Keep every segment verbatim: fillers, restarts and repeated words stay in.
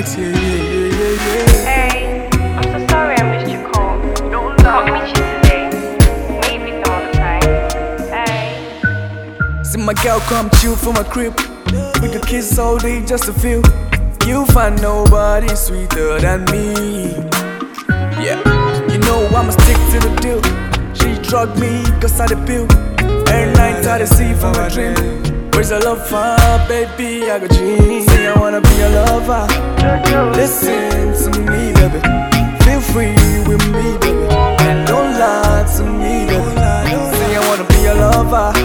night, yeah, yeah, yeah, yeah, yeah. Hey, I'm so sorry I missed your call. Can't meet you today. Maybe some other time. Hey. See my girl come chill from my crib. We could kiss all day just to feel. You find nobody sweeter than me. Yeah, you know I'ma stick to the deal. She drug me cause I the pill. Every night I the see from my dream. Where's the love from, baby? I got dreams. Say I wanna be a lover. Listen to me, baby. Feel free with me, baby. And don't lie to me, baby. Say I wanna be a lover.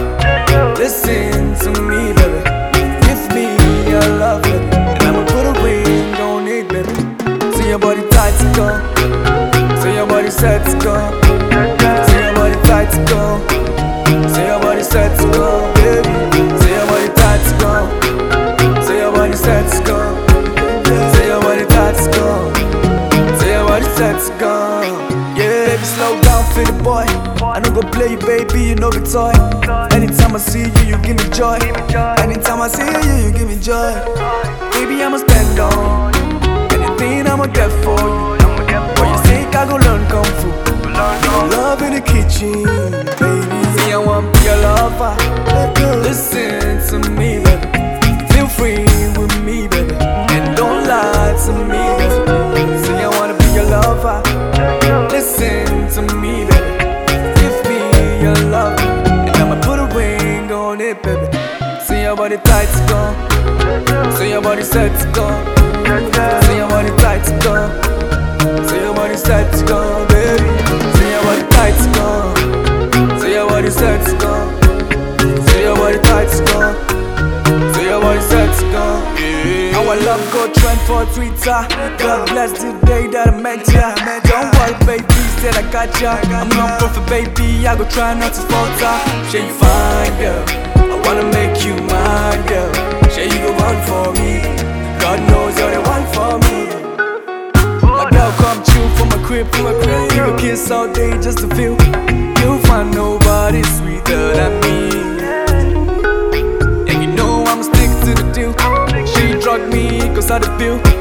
Listen to me, baby. Give me your love, baby. And I'ma put a ring on it, baby. See your body tight to go. See your body set to go. See your body tight to go. See your body set to go, baby. See your body tight to go. See your body set to go. See your body tight to go. See your body set to go. Yeah, baby, slow down for the boy. I don't go play you, baby, you know the toy. Anytime I see you, you give me joy. Anytime I see you, you give me joy. Baby, I'ma stand on anything I'ma get for you. For your sake, I go learn kung fu. Love in the kitchen, baby. See, I wanna be a lover. Listen to me, baby. Feel free with me, baby. And don't lie to me, baby. See, I wanna be a lover. Listen to me, baby. Give me your love, and I'ma put a ring on it, baby. See your body tight to go. See your body set to go. See your body tight to go. See your body set to go, baby. See your body tight to go. See your body set to go. See your body tight to go. See your body set to go. Our love go trend for Twitter. God bless the day that I met ya. Don't worry, baby, said I got ya. I'm not perfect, baby, I go try not to falter. Shey you fine, girl, I wanna make you mine, girl. Shey you go run for me. God knows you're the one for me. My girl come chill from my crib, from my crib. You can kiss all day just to feel. You'll find nobody sweeter than me. And you know I'ma stick to the deal. She drug me cause I the bill.